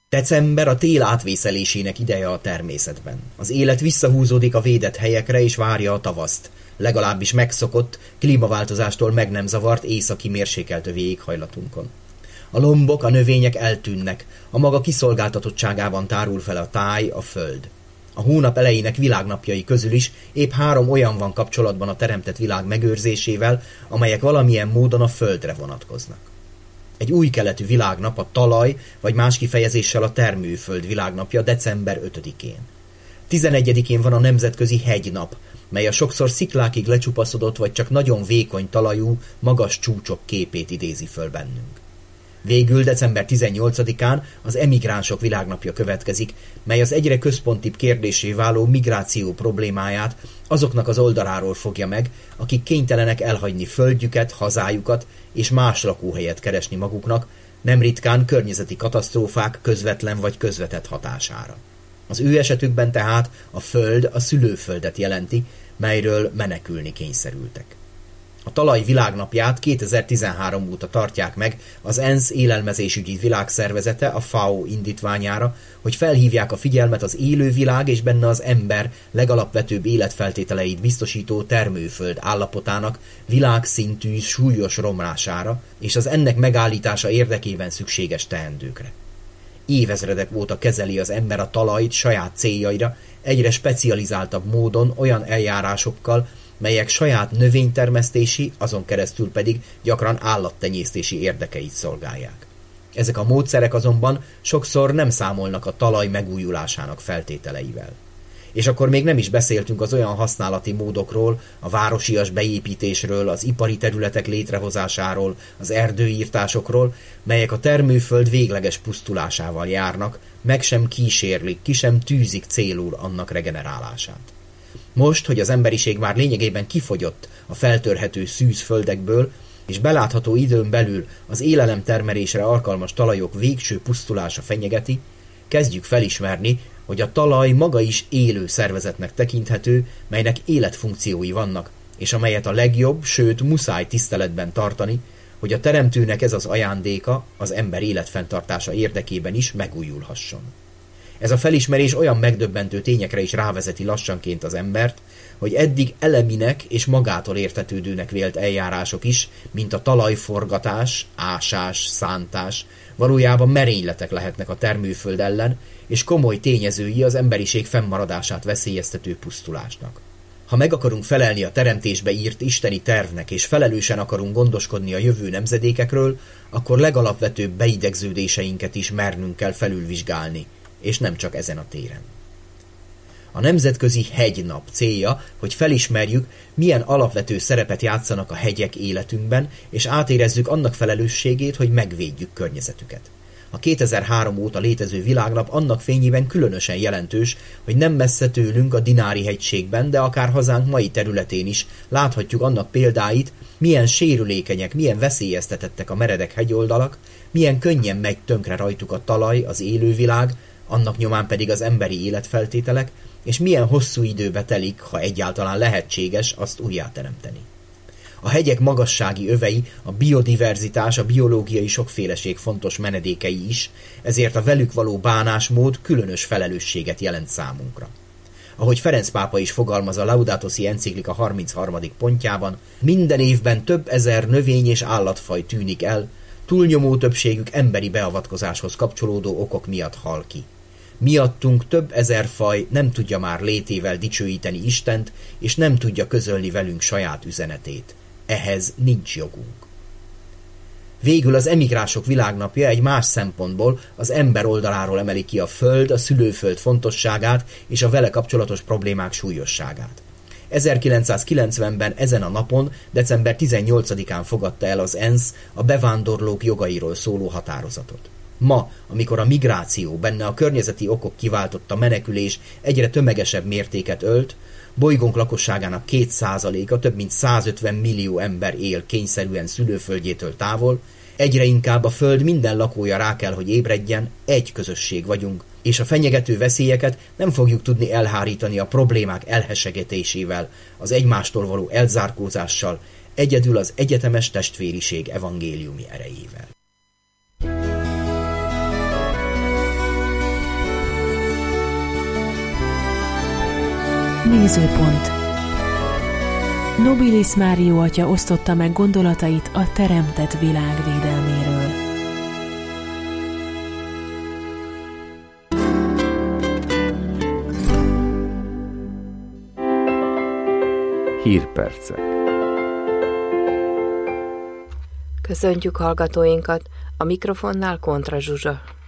December a tél átvészelésének ideje a természetben. Az élet visszahúzódik a védett helyekre és várja a tavaszt, legalábbis megszokott, klímaváltozástól meg nem zavart északi mérsékelt övi éghajlatunkon. A lombok, a növények eltűnnek, a maga kiszolgáltatottságában tárul fel a táj, a föld. A hónap elejének világnapjai közül is épp 3 olyan van kapcsolatban a teremtett világ megőrzésével, amelyek valamilyen módon a földre vonatkoznak. Egy új keletű világnap a talaj, vagy más kifejezéssel a termőföld világnapja december 5-én. 11-én van a nemzetközi hegynap, mely a sokszor sziklákig lecsupaszodott vagy csak nagyon vékony talajú, magas csúcsok képét idézi föl bennünk. Végül december 18-án az emigránsok világnapja következik, mely az egyre központibb kérdésé váló migráció problémáját azoknak az oldaláról fogja meg, akik kénytelenek elhagyni földjüket, hazájukat és más lakóhelyet keresni maguknak, nem ritkán környezeti katasztrófák közvetlen vagy közvetett hatására. Az ő esetükben tehát a föld a szülőföldet jelenti, melyről menekülni kényszerültek. A talaj világnapját 2013 óta tartják meg az ENSZ élelmezésügyi világszervezete a FAO indítványára, hogy felhívják a figyelmet az élővilág és benne az ember legalapvetőbb életfeltételeit biztosító termőföld állapotának világszintű súlyos romlására és az ennek megállítása érdekében szükséges teendőkre. Évezredek óta kezeli az ember a talajt saját céljaira, egyre specializáltabb módon olyan eljárásokkal, melyek saját növénytermesztési, azon keresztül pedig gyakran állattenyésztési érdekeit szolgálják. Ezek a módszerek azonban sokszor nem számolnak a talaj megújulásának feltételeivel. És akkor még nem is beszéltünk az olyan használati módokról, a városias beépítésről, az ipari területek létrehozásáról, az erdőírtásokról, melyek a termőföld végleges pusztulásával járnak, meg sem kísérlik, ki sem tűzik célul annak regenerálását. Most, hogy az emberiség már lényegében kifogyott a feltörhető szűzföldekből, és belátható időn belül az élelemtermelésre alkalmas talajok végső pusztulása fenyegeti, kezdjük felismerni, hogy a talaj maga is élő szervezetnek tekinthető, melynek életfunkciói vannak, és amelyet a legjobb, sőt muszáj tiszteletben tartani, hogy a teremtőnek ez az ajándéka az ember életfenntartása érdekében is megújulhasson. Ez a felismerés olyan megdöbbentő tényekre is rávezeti lassanként az embert, hogy eddig eleminek és magától értetődőnek vélt eljárások is, mint a talajforgatás, ásás, szántás, valójában merényletek lehetnek a termőföld ellen, és komoly tényezői az emberiség fennmaradását veszélyeztető pusztulásnak. Ha meg akarunk felelni a teremtésbe írt isteni tervnek, és felelősen akarunk gondoskodni a jövő nemzedékekről, akkor legalapvetőbb beidegződéseinket is mernünk kell felülvizsgálni, és nem csak ezen a téren. A Nemzetközi Hegynap célja, hogy felismerjük, milyen alapvető szerepet játszanak a hegyek életünkben, és átérezzük annak felelősségét, hogy megvédjük környezetüket. A 2003 óta létező világnap annak fényében különösen jelentős, hogy nem messze tőlünk a Dinári-hegységben, de akár hazánk mai területén is láthatjuk annak példáit, milyen sérülékenyek, milyen veszélyeztetettek a meredek hegyoldalak, milyen könnyen megy tönkre rajtuk a talaj, az élővilág, annak nyomán pedig az emberi életfeltételek, és milyen hosszú időbe telik, ha egyáltalán lehetséges azt újjáteremteni. A hegyek magassági övei, a biodiverzitás, a biológiai sokféleség fontos menedékei is, ezért a velük való bánásmód különös felelősséget jelent számunkra. Ahogy Ferenc pápa is fogalmaz a Laudato Si enciklika 33. pontjában, minden évben több ezer növény- és állatfaj tűnik el, túlnyomó többségük emberi beavatkozáshoz kapcsolódó okok miatt hal ki. Miattunk több ezer faj nem tudja már létével dicsőíteni Istent, és nem tudja közölni velünk saját üzenetét. Ehhez nincs jogunk. Végül az emigránsok világnapja egy más szempontból az ember oldaláról emeli ki a föld, a szülőföld fontosságát és a vele kapcsolatos problémák súlyosságát. 1990-ben ezen a napon, december 18-án fogadta el az ENSZ a bevándorlók jogairól szóló határozatot. Ma, amikor a migráció, benne a környezeti okok kiváltotta menekülés egyre tömegesebb mértéket ölt, bolygónk lakosságának 2%-a, több mint 150 millió ember él kényszerűen szülőföldjétől távol, egyre inkább a Föld minden lakója rá kell, hogy ébredjen, egy közösség vagyunk, és a fenyegető veszélyeket nem fogjuk tudni elhárítani a problémák elhessegetésével, az egymástól való elzárkózással, egyedül az egyetemes testvériség evangéliumi erejével. Nézőpont. Nobilis Mário atya osztotta meg gondolatait a teremtett világ védelméről. Hírpercek. Köszöntjük hallgatóinkat, a mikrofonnál Kontra Zsuzsa.